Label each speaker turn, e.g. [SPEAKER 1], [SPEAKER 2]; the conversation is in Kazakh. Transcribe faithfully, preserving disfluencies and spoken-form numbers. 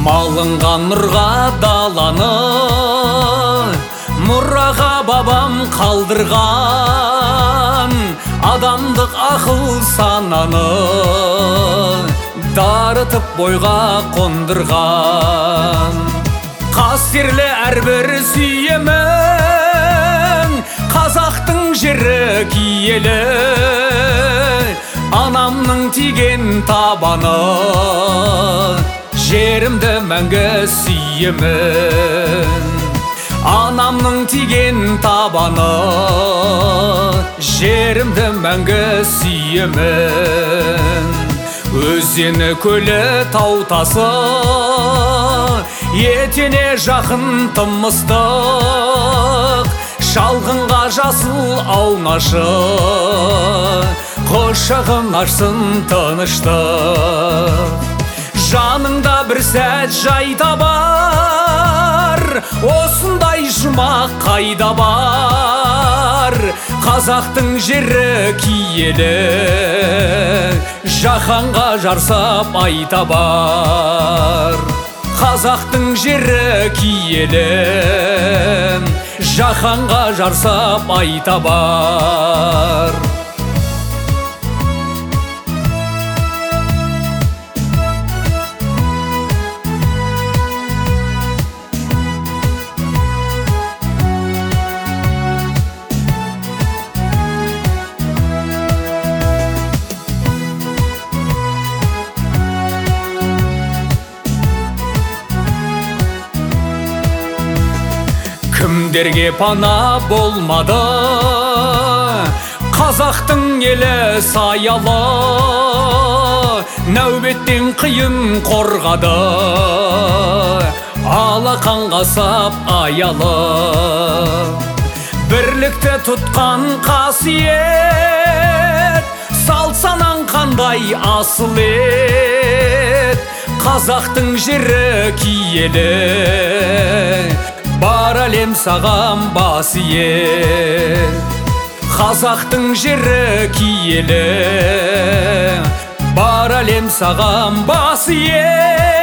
[SPEAKER 1] Малынға нұрға даланы, мұраға бабам қалдырған, адамдық ақыл сананы дарытып бойға қондырған. Қастерлі әрбір сүйемін, қазақтың жері киелі, анамның тиген табаны, жерімді мәңгі сүйемін. Анамның тиген табаны, жерімді мәңгі сүйемін. Өзені көлі таутасы, етене жақын тымыстық, шалғынға жасыл аунашы, құшағын ашсын тыныштық. Жаныңда бір сәт жай табар, осындай жұмақ қайда бар? Қазақтың жері киелі, жаһанға жарсап айта бар. Қазақтың жері киелі, жаһанға жарсап айта бар. Кімдерге пана болмады, қазақтың елі саялы, нәубеттен қиын қорғады, алақанға сап аялы. Бірлікті тұтқан қасиет, салт санаң қандай асыл ет. Қазақтың жері киелі, бар әлем саған бас иет. Қазақтың жері киелі, бар әлем саған бас иет.